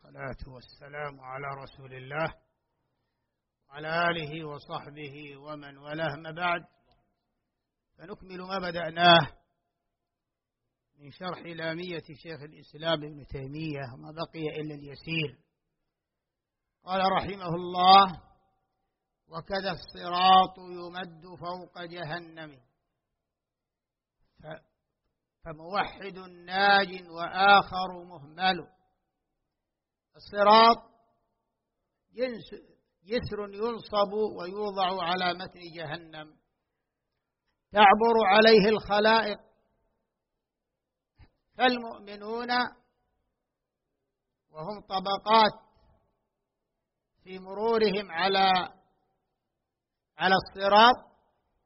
والصلاة والسلام على رسول الله وعلى آله وصحبه ومن والاه، ما بعد، فنكمل ما بدأناه من شرح لامية شيخ الإسلام ابن تيمية، وما بقي إلا اليسير. قال رحمه الله: وكذا الصراط يمد فوق جهنم فموحد ناج وآخر مهمل. الصراط جسر ينصب ويوضع على متن جهنم، تعبر عليه الخلائق، فالمؤمنون وهم طبقات في مرورهم على الصراط،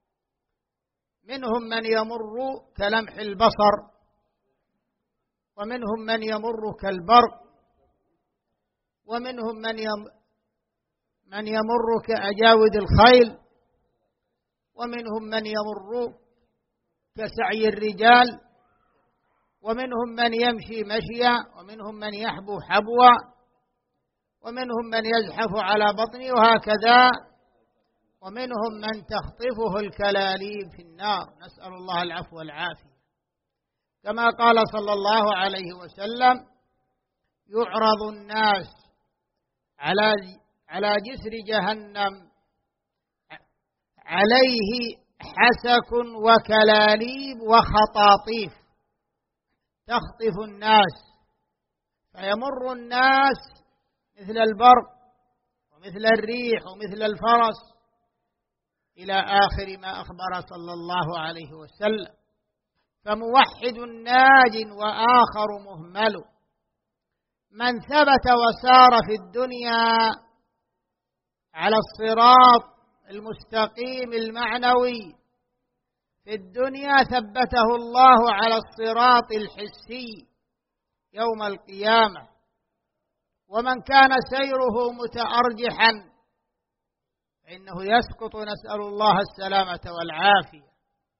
منهم من يمر كلمح البصر، ومنهم من يمر كالبرق، ومنهم من يمر كأجاود الخيل، ومنهم من يمر كسعي الرجال، ومنهم من يمشي مشيا، ومنهم من يحبو حبوا، ومنهم من يزحف على بطنه، وهكذا، ومنهم من تخطفه الكلاليب في النار، نسأل الله العفو والعافية. كما قال صلى الله عليه وسلم: يعرض الناس على جسر جهنم عليه حسك وكلاليب وخطاطيف تخطف الناس، فيمر الناس مثل البرق ومثل الريح ومثل الفرس، إلى آخر ما أخبر صلى الله عليه وسلم. فموحد ناج وآخر مهمل. من ثبت وسار في الدنيا على الصراط المستقيم المعنوي في الدنيا، ثبته الله على الصراط الحسي يوم القيامة. ومن كان سيره متأرجحا فإنه يسقط، نسأل الله السلامة والعافية.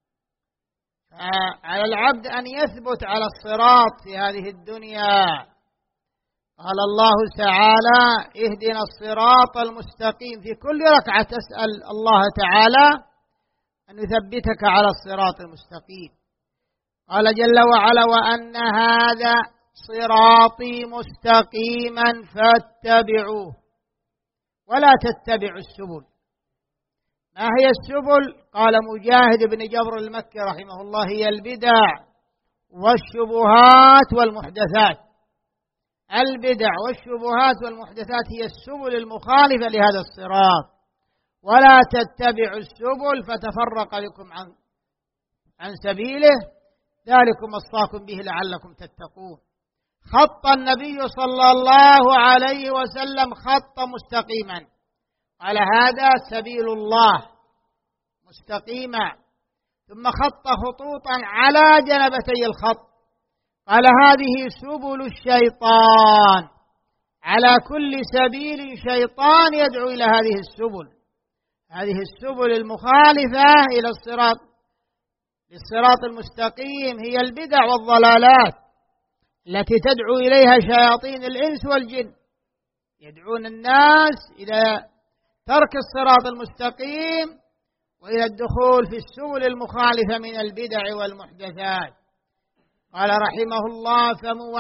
فعلى العبد أن يثبت على الصراط في هذه الدنيا. قال الله تعالى: اهدنا الصراط المستقيم. في كل ركعة تسأل الله تعالى أن يثبتك على الصراط المستقيم. قال جل وعلا: وأن هذا صراطي مستقيما فاتبعوه ولا تتبعوا السبل. ما هي السبل؟ قال مجاهد بن جبر المكي رحمه الله: هي البدع والشبهات والمحدثات. البدع والشبهات والمحدثات هي السبل المخالفة لهذا الصراط. ولا تتبعوا السبل فتفرق بكم عن سبيله، ذلكم وصاكم به لعلكم تتقون. خط النبي صلى الله عليه وسلم خط مستقيما، قال: هذا سبيل الله مستقيما. ثم خط خطوطا على جنبتي الخط، قال: هذه سبل الشيطان. على كل سبيل شيطان يدعو إلى هذه السبل. هذه السبل المخالفة إلى للصراط المستقيم هي البدع والضلالات التي تدعو إليها شياطين الإنس والجن، يدعون الناس إلى ترك الصراط المستقيم وإلى الدخول في السبل المخالفة من البدع والمحدثات. قال رحمه الله: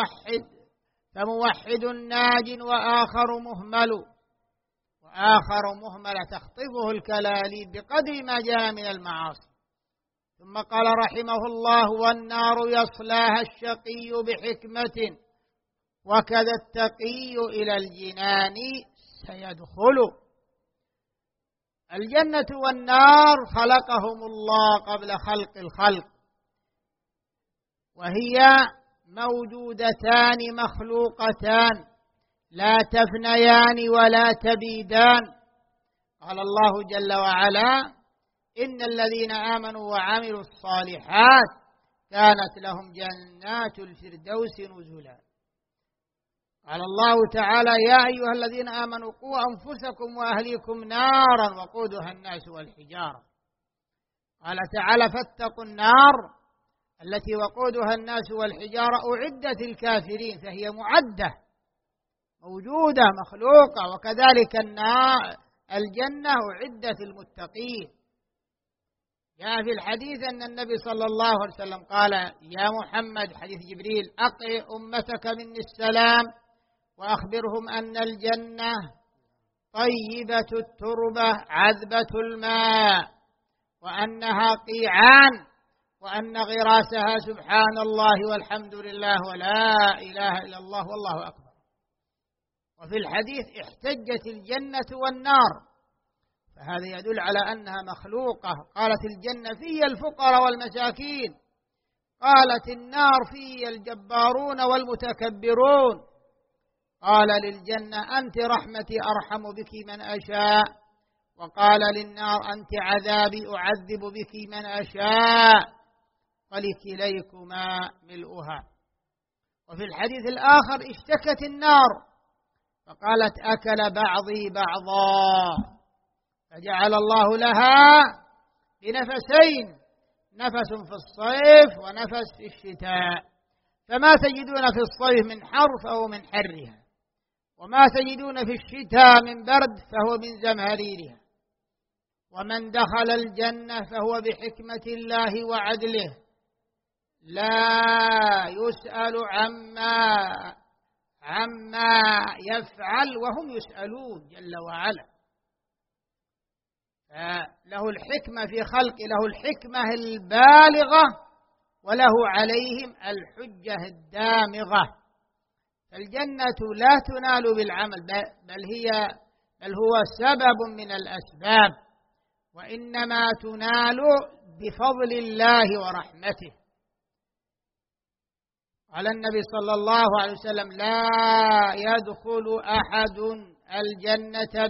فموحد ناج وآخر مهمل. وآخر مهمل تخطفه الكلاليب بقدر ما جاء من المعاصي. ثم قال رحمه الله: والنار يصلاها الشقي بحكمة وكذا التقي إلى الجنان سيدخل. الجنة والنار خلقهم الله قبل خلق الخلق، وهي موجودتان مخلوقتان لا تفنيان ولا تبيدان. قال الله جل وعلا: إن الذين آمنوا وعملوا الصالحات كانت لهم جنات الفردوس نزلا. قال الله تعالى: يا أيها الذين آمنوا قوا أنفسكم وأهليكم نارا وقودها الناس والحجارة. قال تعالى: فاتقوا النار التي وقودها الناس والحجارة أعدت الكافرين، فهي معدة موجودة مخلوقة، وكذلك الجنة أعدت للمتقين. جاء في الحديث أن النبي صلى الله عليه وسلم قال: يا محمد، حديث جبريل، أقرئ أمتك مني السلام وأخبرهم أن الجنة طيبة التربة عذبة الماء، وأنها قيعان، وأن غراسها سبحان الله والحمد لله ولا إله إلا الله والله أكبر. وفي الحديث احتجت الجنة والنار، فهذا يدل على أنها مخلوقة. قالت الجنة في الفقراء والمساكين، قالت النار في الجبارون والمتكبرون. قال للجنة: أنت رحمتي أرحم بك من أشاء، وقال للنار: أنت عذابي أعذب بك من أشاء، ولكليكما ملؤها. وفي الحديث الآخر اشتكت النار فقالت: أكل بعضي بعضا، فجعل الله لها بنفسين، نفس في الصيف ونفس في الشتاء، فما تجدون في الصيف من حر أو من حرها، وما تجدون في الشتاء من برد فهو من زمهريرها. ومن دخل الجنة فهو بحكمة الله وعدله لا يسأل عما يفعل وهم يسألون جل وعلا. له الحكمة في خلقه، له الحكمة البالغة، وله عليهم الحجة الدامغة. فالجنة لا تنال بالعمل، بل هو سبب من الأسباب، وإنما تنال بفضل الله ورحمته. قال النبي صلى الله عليه وسلم: لا يدخل أحد الجنة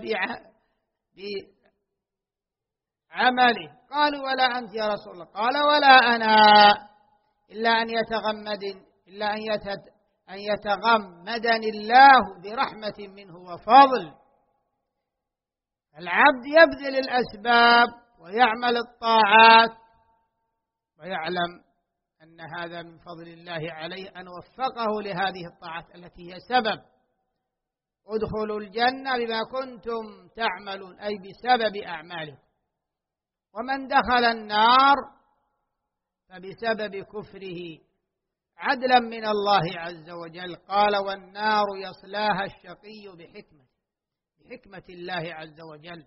بعمله. قالوا: ولا أنت يا رسول الله؟ قال: ولا أنا، إلا أن يتغمدني الله برحمة منه وفضل. العبد يبذل الأسباب ويعمل الطاعات ويعلم أن هذا من فضل الله عليه أن وفقه لهذه الطاعات التي هي سبب. ادخلوا الجنة بما كنتم تعملون، أي بسبب أعمالكم. ومن دخل النار فبسبب كفره عدلا من الله عز وجل. قال: والنار يصلاها الشقي بحكمة الله عز وجل.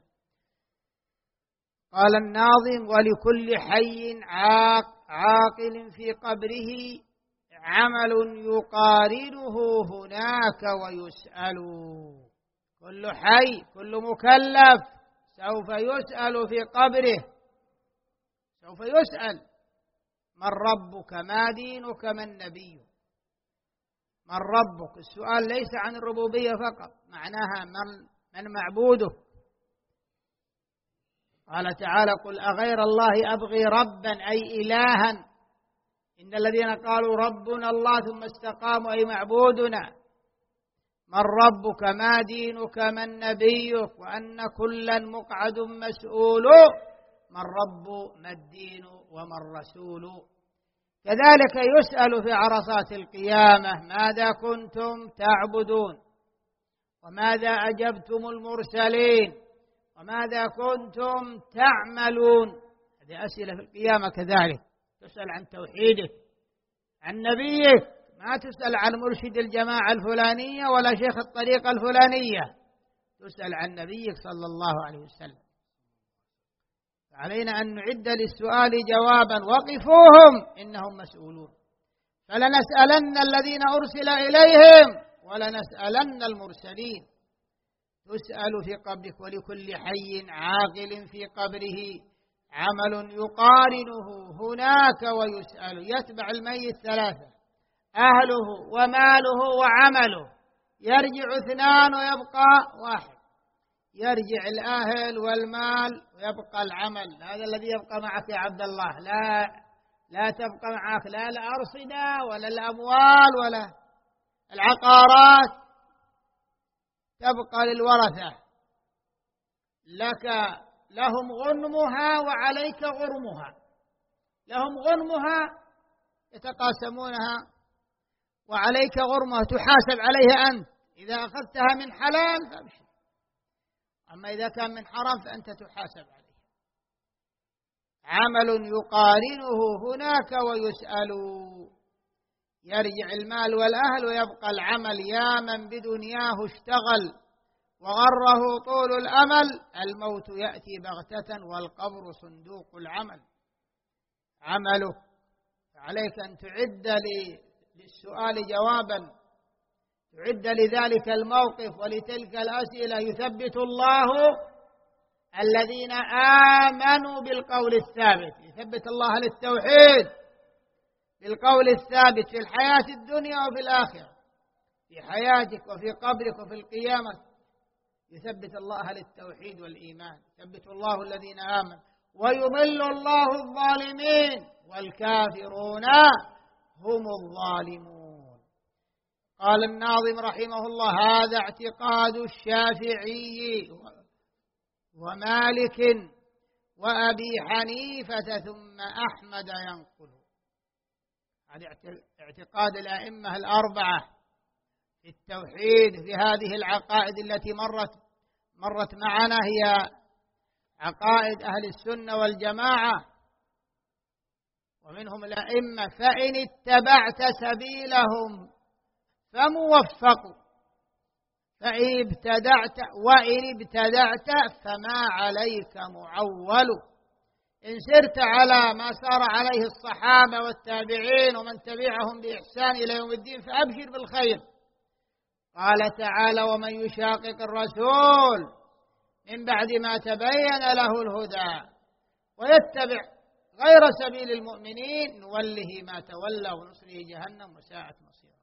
قال الناظم: ولكل حي عاقل في قبره عمل يقارنه هناك ويسأل. كل حي، كل مكلف سوف يسأل في قبره، سوف يسأل: من ربك؟ ما دينك؟ من نبيك؟ من ربك؟ السؤال ليس عن الربوبية فقط، معناها من معبودك. قال تعالى: قل أغير الله أبغي ربا، أي إلها. إن الذين قالوا ربنا الله ثم استقاموا، أي معبودنا. من ربك؟ ما دينك؟ من نبيك؟ وأن كلا مقعد مسؤول. من رب؟ ما الدين؟ وما الرسول؟ كذلك يسأل في عرصات القيامة: ماذا كنتم تعبدون؟ وماذا أجبتم المرسلين؟ وماذا كنتم تعملون؟ هذه أسئلة في القيامة. كذلك تسأل عن توحيدك، عن نبيك، ما تسأل عن مرشد الجماعة الفلانية ولا شيخ الطريقة الفلانية، تسأل عن نبيك صلى الله عليه وسلم. علينا أن نعد للسؤال جوابا: وقفوهم إنهم مسؤولون. فلنسألن الذين أرسل إليهم ولنسألن المرسلين. تسأل في قبرك. ولكل حي عاقل في قبره عمل يقارنه هناك ويسأل. يتبع الميت ثلاثة: أهله وماله وعمله. يرجع اثنان ويبقى واحد. يرجع الأهل والمال ويبقى العمل. هذا الذي يبقى معك يا عبد الله. لا تبقى معك لا الأرصدة ولا الأموال ولا العقارات، تبقى للورثة. لهم غنمها وعليك غرمها. لهم غنمها يتقاسمونها، وعليك غرمها تحاسب عليها أنت إذا أخذتها من حلال فأبشر، أما إذا كان من حرام فأنت تحاسب عليه. عمل يقارنه هناك ويسأل، يرجع المال والأهل ويبقى العمل. يا من بدنياه اشتغل وغره طول الأمل، الموت يأتي بغتة والقبر صندوق العمل. عمله، فعليك أن تعد للسؤال جوابا، تعد لذلك الموقف ولتلك الأسئلة. يثبت الله الذين آمنوا بالقول الثابت، يثبت الله للتوحيد بالقول الثابت في الحياة الدنيا وفي الآخرة، في حياتك وفي قبرك وفي القيامة. يثبت الله للتوحيد والإيمان، يثبت الله الذين آمنوا، ويضل الله الظالمين والكافرون هم الظالمون. قال الناظم رحمه الله: هذا اعتقاد الشافعي ومالك وأبي حنيفة ثم أحمد ينقل. هذا اعتقاد الأئمة الأربعة في التوحيد، في هذه العقائد التي مرت معنا، هي عقائد أهل السنة والجماعة، ومنهم الأئمة. فإن اتبعت سبيلهم فموفق، وإن ابتدعت فما عليك معول. إن سرت على ما سار عليه الصحابة والتابعين ومن تبعهم بإحسان إلى يوم الدين فأبشر بالخير. قال تعالى: ومن يشاقق الرسول من بعد ما تبين له الهدى ويتبع غير سبيل المؤمنين نوله ما تولى ونصله جهنم وساءت مصيرا.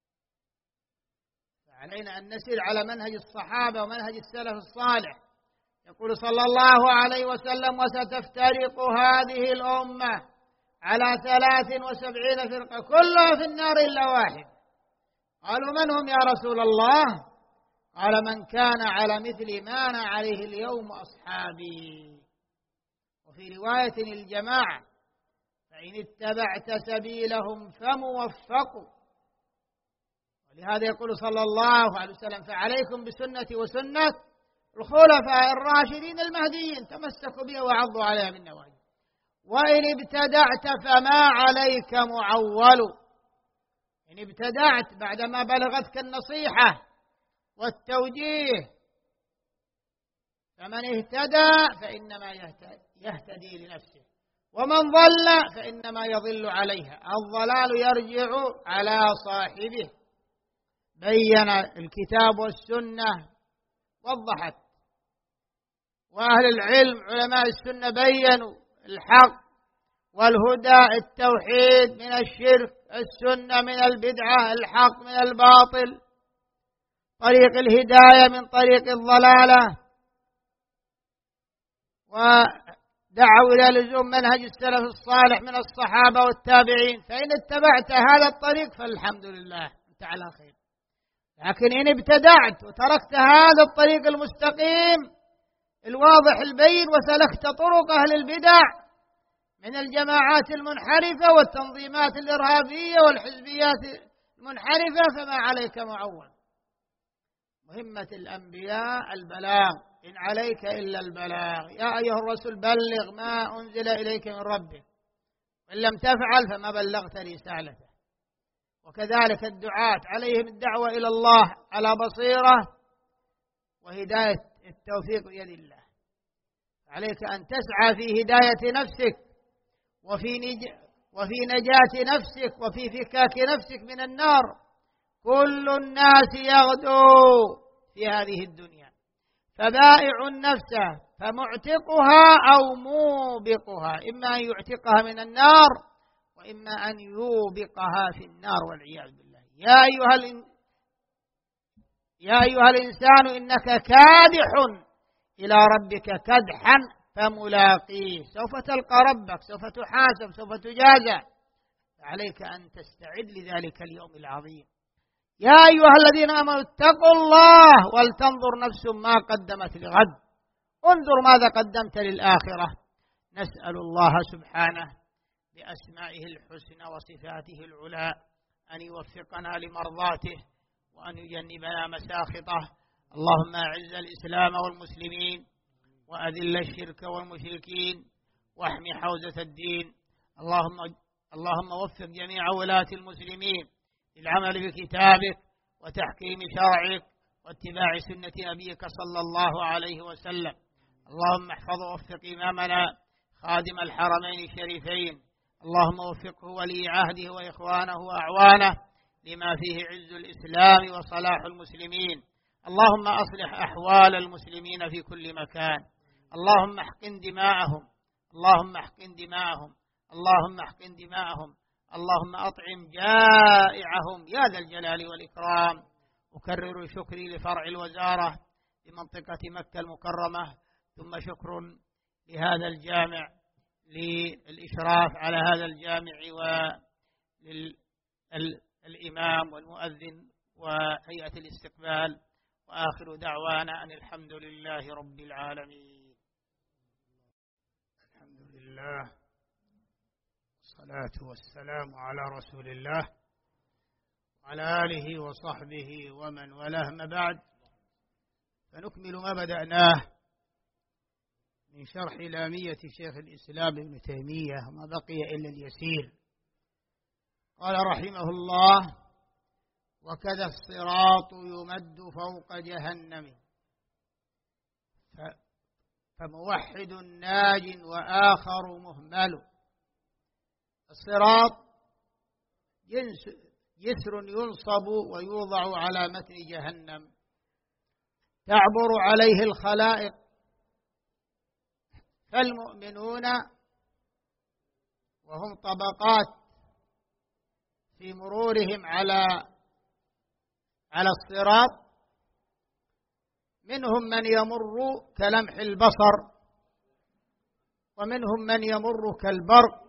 فعلينا أن نسير على منهج الصحابة ومنهج السلف الصالح. يقول صلى الله عليه وسلم: وستفترق هذه الأمة على 73 فرقة كلها في النار إلا واحد. قالوا: من هم يا رسول الله؟ قال: من كان على مثل ما أنا عليه اليوم أصحابي. وفي رواية الجماعة: فإن اتبعت سبيلهم فموفق. ولهذا يقول صلى الله عليه وسلم: فعليكم بسنتي وسنة الخلفاء الراشدين المهديين، تمسكوا بها وعضوا عليها بالنواجذ. وإن ابتدعت فما عليك معول. إن ابتدعت بعدما بلغتك النصيحة والتوجيه، فمن اهتدى فإنما يهتدي لنفسه، ومن ضل فإنما يضل عليها. الضلال يرجع على صاحبه. بين الكتاب والسنة وضحت، وأهل العلم علماء السنة بينوا الحق والهدى، التوحيد من الشرك، السنة من البدعة، الحق من الباطل، طريق الهداية من طريق الضلالة، ودعوا إلى لزوم منهج السلف الصالح من الصحابة والتابعين. فإن اتبعت هذا الطريق فالحمد لله، أنت على خير. لكن إن ابتدعت وتركت هذا الطريق المستقيم الواضح البين وسلكت طرق أهل البدع من الجماعات المنحرفة والتنظيمات الإرهابية والحزبيات المنحرفة، فما عليك معول. مهمة الأنبياء البلاغ، إن عليك إلا البلاغ. يا أيها الرسول بلغ ما أنزل إليك من ربك، وإن لم تفعل فما بلغت رسالته. وكذلك الدعاة عليهم الدعوة إلى الله على بصيرة، وهداية التوفيق بيد الله. عليك أن تسعى في هداية نفسك وفي نجاة نفسك وفي فكاك نفسك من النار. كل الناس يغدو في هذه الدنيا، فبائع النفس فمعتقها أو موبقها، إما أن يعتقها من النار وإما أن يوبقها في النار والعياذ بالله. يا أيها الإنسان إنك كادح إلى ربك كدحا فملاقيه. سوف تلقى ربك، سوف تحاسب، سوف تجازى. فعليك أن تستعد لذلك اليوم العظيم. يا أيها الذين آمنوا اتقوا الله ولتنظر نفس ما قدمت لغد. انظر ماذا قدمت للآخرة. نسأل الله سبحانه بأسمائه الحسنى وصفاته العلى أن يوفقنا لمرضاته وأن يجنبنا مساخطه. اللهم أعز الإسلام والمسلمين وأذل الشرك والمشركين واحم حوزة الدين. اللهم وفق جميع ولاة المسلمين للعمل بكتابك وتحكيم شرعك واتباع سنة نبيك صلى الله عليه وسلم. اللهم احفظ ووفق إمامنا خادم الحرمين الشريفين، اللهم وفقه ولي عهده وإخوانه وأعوانه لما فيه عز الإسلام وصلاح المسلمين. اللهم أصلح أحوال المسلمين في كل مكان. اللهم احقن دماءهم، اللهم احقن دماءهم، اللهم احقن دماءهم. اللهم أطعم جائعهم يا ذا الجلال والإكرام. أكرر شكري لفرع الوزارة بمنطقة مكة المكرمة، ثم شكر لهذا الجامع للإشراف على هذا الجامع وللإمام والمؤذن وهيئة الاستقبال، وآخر دعوانا أن الحمد لله رب العالمين. الحمد لله والصلاة والسلام على رسول الله وعلى آله وصحبه ومن والاه، ما بعد، فنكمل ما بدأناه من شرح لامية شيخ الإسلام ابن تيمية، وما بقي إلا اليسير. قال رحمه الله: وكذا الصراط يمد فوق جهنم فموحد ناج وآخر مهمل. الصراط جسر ينصب ويوضع على متن جهنم، تعبر عليه الخلائق، فالمؤمنون وهم طبقات في مرورهم على الصراط، منهم من يمر كلمح البصر، ومنهم من يمر كالبرق،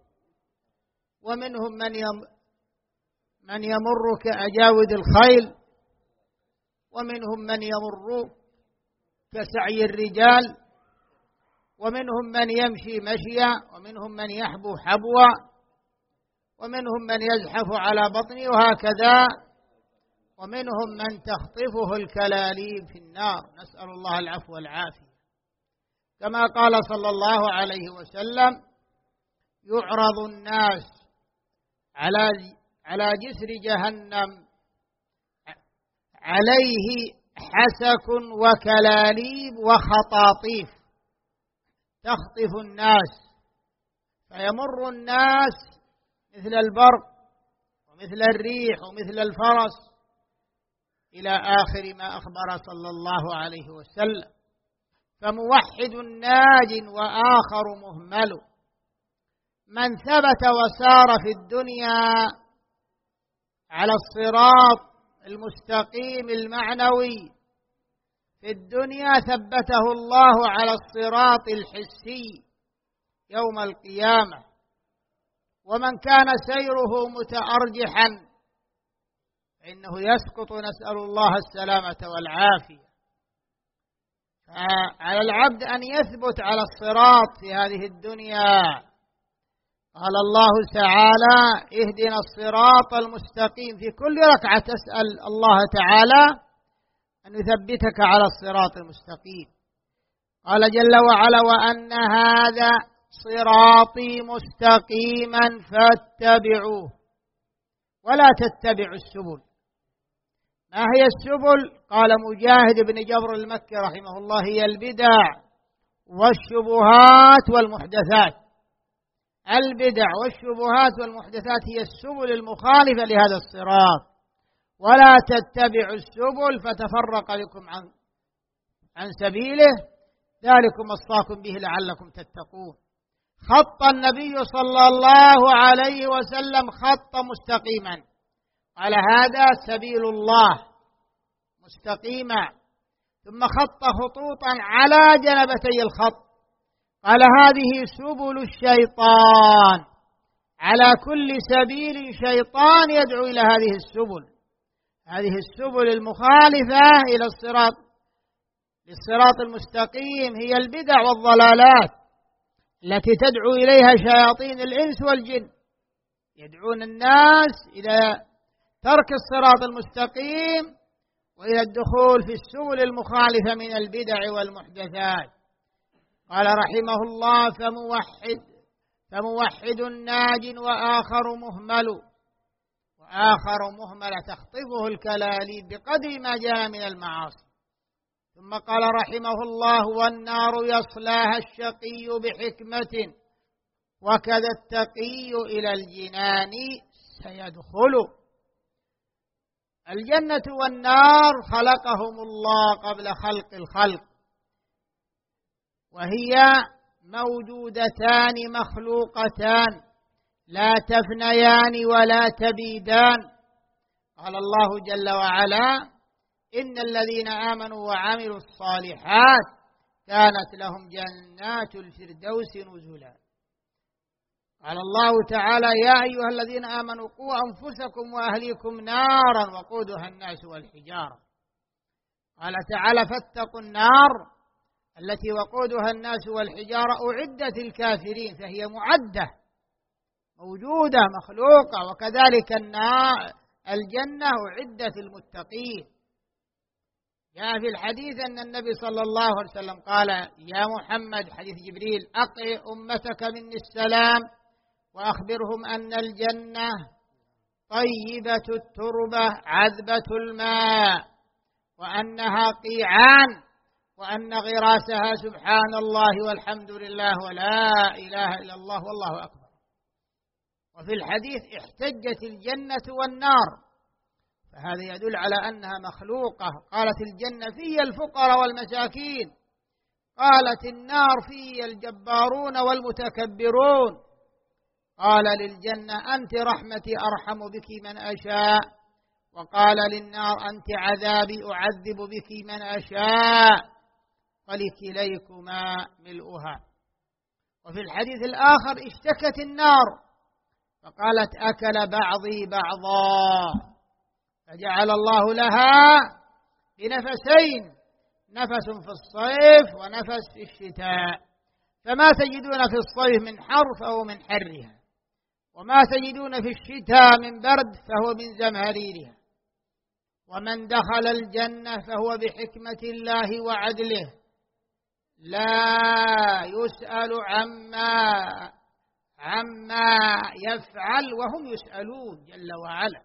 ومنهم من يمر كأجاود الخيل، ومنهم من يمر كسعي الرجال، ومنهم من يمشي مشيا، ومنهم من يحبو حبوا، ومنهم من يزحف على بطنه، وهكذا، ومنهم من تخطفه الكلاليب في النار، نسأل الله العفو والعافية. كما قال صلى الله عليه وسلم: يعرض الناس على جسر جهنم عليه حسك وكلاليب وخطاطيف تخطف الناس، فيمر الناس مثل البرق ومثل الريح ومثل الفرس، إلى آخر ما أخبر صلى الله عليه وسلم. فموحد ناج وآخر مهمل. من ثبت وسار في الدنيا على الصراط المستقيم المعنوي في الدنيا، ثبته الله على الصراط الحسي يوم القيامة. ومن كان سيره متأرجحا فإنه يسقط، نسأل الله السلامة والعافية. فعلى العبد أن يثبت على الصراط في هذه الدنيا. قال الله تعالى: اهدنا الصراط المستقيم. في كل ركعة تسأل الله تعالى أن يثبتك على الصراط المستقيم. قال جل وعلا: وأن هذا صراطي مستقيما فاتبعوه ولا تتبعوا السبل. ما هي السبل؟ قال مجاهد بن جبر المكي رحمه الله: هي البدع والشبهات والمحدثات. البدع والشبهات والمحدثات هي السبل المخالفة لهذا الصراط. ولا تتبعوا السبل فتفرق بكم عن سبيله، ذلكم وصاكم به لعلكم تتقون. خط النبي صلى الله عليه وسلم خط مستقيما، قال: هذا سبيل الله مستقيما. ثم خط خطوطا على جنبتي الخط، قال: هذه سبل الشيطان. على كل سبيل شيطان يدعو إلى هذه السبل. هذه السبل المخالفة إلى للصراط المستقيم هي البدع والضلالات التي تدعو إليها شياطين الإنس والجن، يدعون الناس إلى ترك الصراط المستقيم وإلى الدخول في السبل المخالفة من البدع والمحدثات. قال رحمه الله: فموحد ناج وآخر مهمل تخطفه الكلاليب بقدر ما جاء من المعاصي. ثم قال رحمه الله: والنار يصلاها الشقي بحكمة وكذا التقي إلى الجنان سيدخل. الجنة والنار خلقهم الله قبل خلق الخلق، وهي موجودتان مخلوقتان لا تفنيان ولا تبيدان. قال الله جل وعلا: إن الذين آمنوا وعملوا الصالحات كانت لهم جنات الفردوس نزلا. قال الله تعالى: يا أيها الذين آمنوا قوا أنفسكم وأهليكم نارا وقودها الناس والحجارة. قال تعالى: فاتقوا النار التي وقودها الناس والحجارة أعدت الكافرين، فهي معدة موجودة مخلوقة. وكذلك الجنة أعدت المتقين. جاء في الحديث أن النبي صلى الله عليه وسلم قال: يا محمد، حديث جبريل، أقرئ أمتك مني السلام وأخبرهم أن الجنة طيبة التربة عذبة الماء، وأنها قيعان، وأن غراسها سبحان الله والحمد لله ولا إله إلا الله والله أكبر. وفي الحديث احتجت الجنة والنار، فهذا يدل على أنها مخلوقة. قالت الجنة في الفقراء والمساكين، قالت النار في الجبارون والمتكبرون. قال للجنة: أنت رحمتي أرحم بك من أشاء، وقال للنار: أنت عذابي أعذب بك من أشاء، ولكليكما ملؤها. وفي الحديث الآخر اشتكت النار فقالت: أكل بعضي بعضا، فجعل الله لها بنفسين، نفس في الصيف ونفس في الشتاء، فما تجدون في الصيف من حر فهو من حرها، وما تجدون في الشتاء من برد فهو من زمهريرها. ومن دخل الجنة فهو بحكمة الله وعدله لا يسأل عما يفعل وهم يسألون جل وعلا.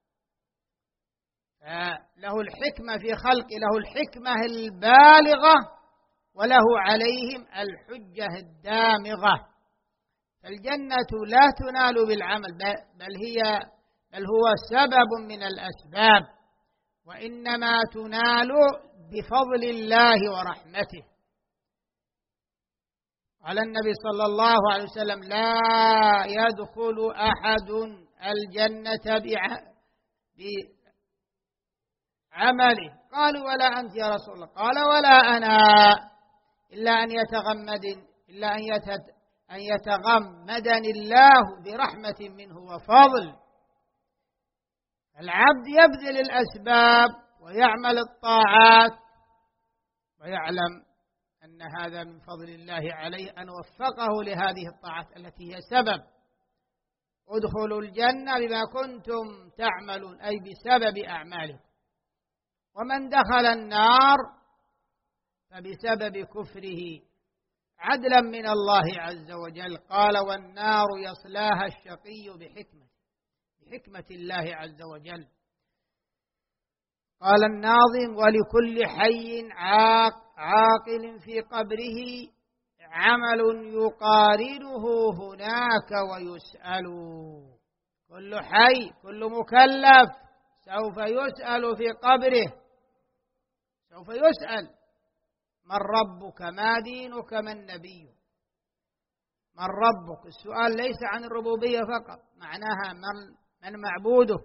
له الحكمة في خلق، له الحكمة البالغة، وله عليهم الحجة الدامغة. فالجنة لا تنال بالعمل، بل هو سبب من الأسباب، وإنما تنال بفضل الله ورحمته. قال النبي صلى الله عليه وسلم: لا يدخل أحد الجنة بعمله. قالوا: ولا أنت يا رسول الله؟ قال: ولا أنا، إلا أن يتغمدني الله برحمة منه وفضل. العبد يبذل الأسباب ويعمل الطاعات ويعلم أن هذا من فضل الله عليه أن وفقه لهذه الطاعات التي هي سبب. ادخلوا الجنة بما كنتم تعملون، أي بسبب أعمالكم. ومن دخل النار فبسبب كفره عدلا من الله عز وجل. قال: والنار يصلاها الشقي بحكمة الله عز وجل. قال الناظم: ولكل حي عاقل في قبره عمل يقارنه هناك ويسأل. كل حي، كل مكلف سوف يسأل في قبره، سوف يسأل: من ربك؟ ما دينك؟ من نبيك؟ من ربك؟ السؤال ليس عن الربوبية فقط، معناها من معبودك.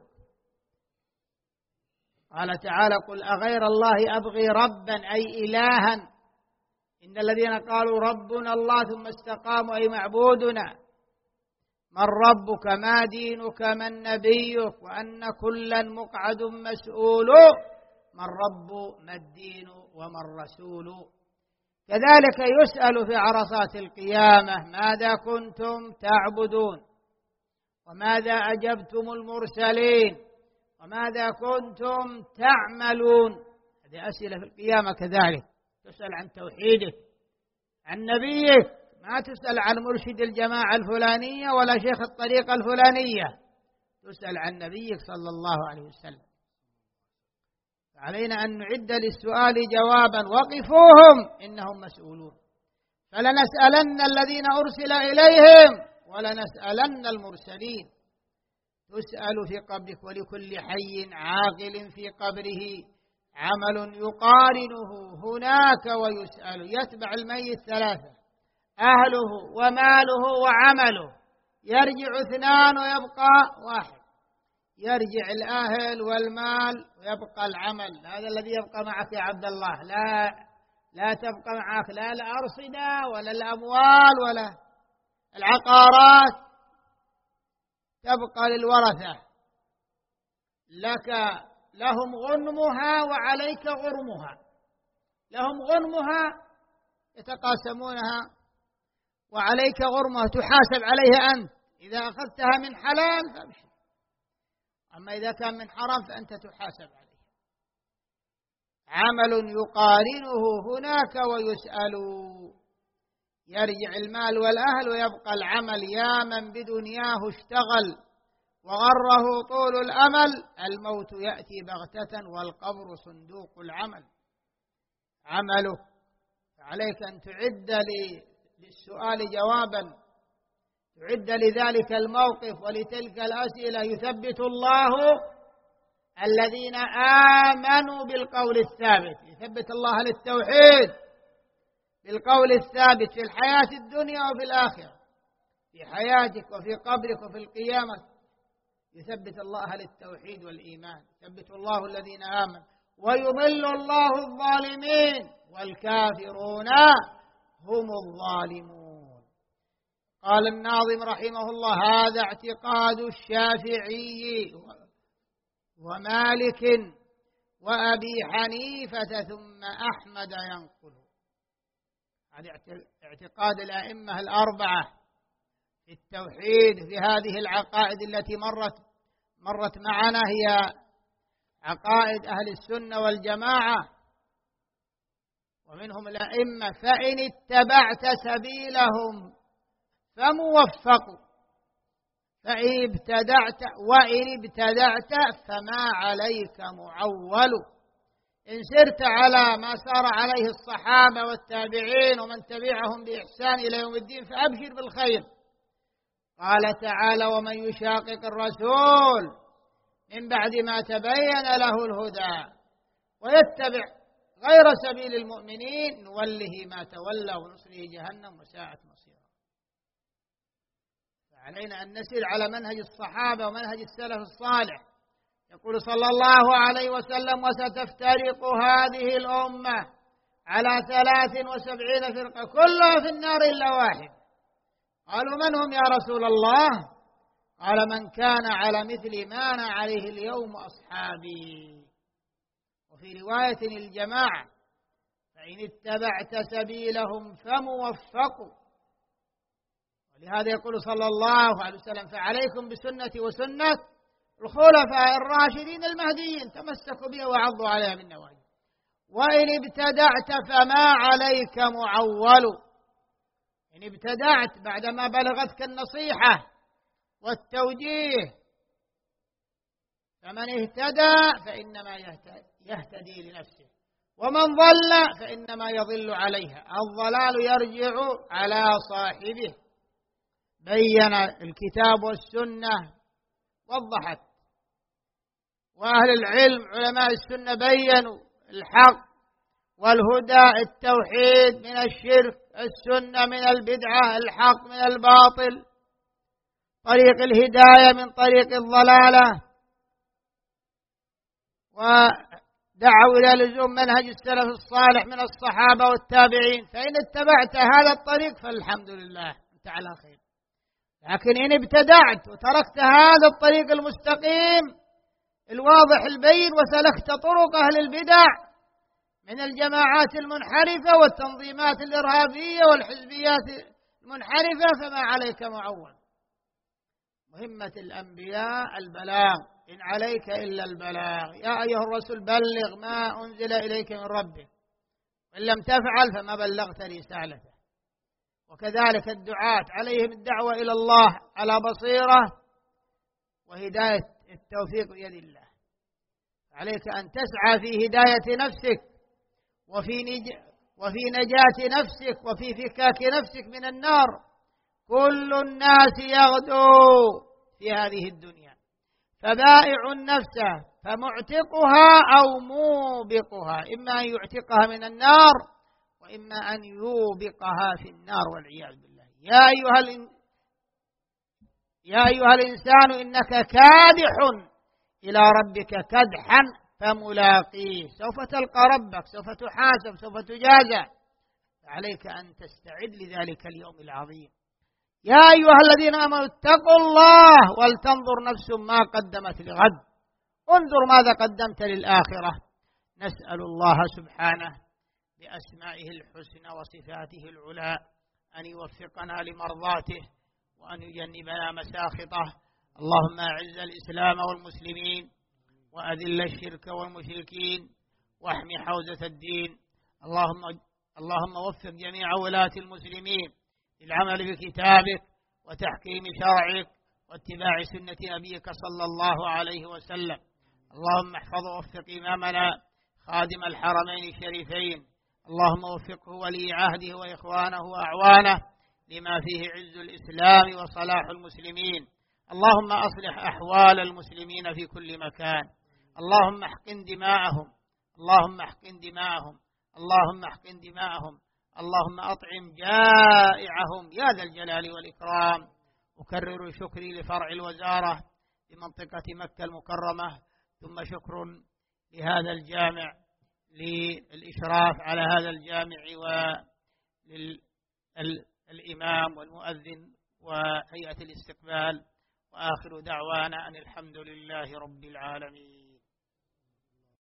قال تعالى: قل أغير الله أبغي ربا، أي إلها. إن الذين قالوا ربنا الله ثم استقاموا، أي معبودنا. من ربك؟ ما دينك؟ من نبيك؟ وأن كلا مقعد مسؤول. من رب؟ ما الدين؟ وما الرسول؟ كذلك يسأل في عرصات القيامة: ماذا كنتم تعبدون؟ وماذا أجبتم المرسلين؟ وماذا كنتم تعملون. هذه أسئلة في القيامة كذلك، تسأل عن توحيدك، عن نبيك، ما تسأل عن مرشد الجماعة الفلانية ولا شيخ الطريقة الفلانية، تسأل عن نبيك صلى الله عليه وسلم. علينا أن نعد للسؤال جوابا، وقفوهم إنهم مسؤولون. فلنسألن الذين أرسل إليهم ولنسألن المرسلين. تسأل في قبرك، ولكل حي عاقل في قبره عمل يقارنه هناك ويسأل. يتبع الميت ثلاثة: أهله وماله وعمله. يرجع اثنان ويبقى واحد. يرجع الأهل والمال ويبقى العمل. هذا الذي يبقى معك يا عبد الله. لا تبقى معك لا الأرصدة ولا الأموال ولا العقارات، تبقى للورثة. لهم غنمها وعليك غرمها. لهم غنمها يتقاسمونها، وعليك غرمها تحاسب عليها أنت. إذا أخذتها من حلال فابشر، أما إذا كان من حرام فأنت تحاسب عليه. عمل يقارنه هناك ويسأل. يرجع المال والأهل ويبقى العمل. يا من بدنياه اشتغل وغره طول الأمل، الموت يأتي بغتة والقبر صندوق العمل. عمله. فعليك أن تعد للسؤال جوابا، تعد لذلك الموقف ولتلك الأسئلة. يثبت الله الذين آمنوا بالقول الثابت. يثبت الله للتوحيد بالقول الثابت في الحياة الدنيا وفي الآخرة، في حياتك وفي قبرك وفي القيامة. يثبت الله للتوحيد والإيمان. يثبت الله الذين آمنوا ويضل الله الظالمين والكافرون هم الظالمون. قال الناظم رحمه الله: هذا اعتقاد الشافعي ومالك وأبي حنيفة ثم أحمد ينقل. هذا اعتقاد الأئمة الأربعة في التوحيد، في هذه العقائد التي مرت معنا، هي عقائد أهل السنة والجماعة، ومنهم الأئمة. فإن اتبعت سبيلهم فموفق، وإن ابتدعت فما عليك معول. إن سرت على ما سار عليه الصحابة والتابعين ومن تبعهم بإحسان إلى يوم الدين فأبشر بالخير. قال تعالى: ومن يشاقق الرسول من بعد ما تبين له الهدى ويتبع غير سبيل المؤمنين نوله ما تولى ونصله جهنم وساءت مصيرا. فعلينا أن نسير على منهج الصحابة ومنهج السلف الصالح. يقول صلى الله عليه وسلم: وستفترق هذه الأمة على 73 فرقة كلها في النار إلا واحد. قالوا: من هم يا رسول الله؟ قال: من كان على مثل ما أنا عليه اليوم أصحابي. وفي رواية الجماعة: فإن اتبعت سبيلهم فموفق. ولهذا يقول صلى الله عليه وسلم: فعليكم بسنتي وسنة الخلفاء الراشدين المهديين، تمسكوا بها وعضوا عليها بالنواجذ. وإن ابتدعت فما عليك معول. إن ابتدعت بعدما بلغتك النصيحة والتوجيه، فمن اهتدى فإنما يهتدي لنفسه، ومن ضل فإنما يضل عليها. الضلال يرجع على صاحبه. بين الكتاب والسنة وضحت، وأهل العلم علماء السنة بينوا الحق والهدى، التوحيد من الشرك، السنة من البدعة، الحق من الباطل، طريق الهداية من طريق الضلالة. ودعوا إلى لزوم منهج السلف الصالح من الصحابة والتابعين. فإن اتبعت هذا الطريق فالحمد لله، أنت على خير. لكن إن ابتدعت وتركت هذا الطريق المستقيم الواضح البين وسلكت طرق أهل البدع من الجماعات المنحرفة والتنظيمات الإرهابية والحزبيات المنحرفة، فما عليك معول. مهمة الأنبياء البلاغ إن عليك إلا البلاغ. يا أيها الرسول بلغ ما أنزل إليك من ربك، وإن لم تفعل فما بلغت رسالته. وكذلك الدعاة عليهم الدعوة إلى الله على بصيرة، وهداية التوفيق بيد الله. عليك أن تسعى في هداية نفسك وفي نجاة نفسك وفي فكاك نفسك من النار. كل الناس يغدو في هذه الدنيا، فبائع نفسه فمعتقها أو موبقها، إما أن يعتقها من النار وإما أن يوبقها في النار والعياذ بالله. يا أيها الإنسان إنك كادح إلى ربك كدحا فملاقيه. سوف تلقى ربك، سوف تحاسب، سوف تجازى، عليك أن تستعد لذلك اليوم العظيم. يا أيها الذين آمنوا اتقوا الله ولتنظر نفس ما قدمت لغد. انظر ماذا قدمت للآخرة. نسأل الله سبحانه بأسمائه الحسنى وصفاته العلى أن يوفقنا لمرضاته وأن يجنبنا مساخطه. اللهم أعز الإسلام والمسلمين وأذل الشرك والمشركين واحمي حوزة الدين. اللهم وفق جميع ولاة المسلمين للعمل بكتابك وتحكيم شرعك واتباع سنة نبيك صلى الله عليه وسلم. اللهم احفظ ووفق إمامنا خادم الحرمين الشريفين. اللهم وفقه ولي عهده وإخوانه وأعوانه لما فيه عز الإسلام وصلاح المسلمين. اللهم أصلح أحوال المسلمين في كل مكان. اللهم احقن دماءهم، اللهم احقن دماءهم، اللهم احقن دماءهم. اللهم أطعم جائعهم يا ذا الجلال والإكرام. أكرر شكري لفرع الوزارة بمنطقة مكة المكرمة، ثم شكر لهذا الجامع للإشراف على هذا الجامع وللإمام والمؤذن وهيئة الاستقبال. وآخر دعوانا أن الحمد لله رب العالمين.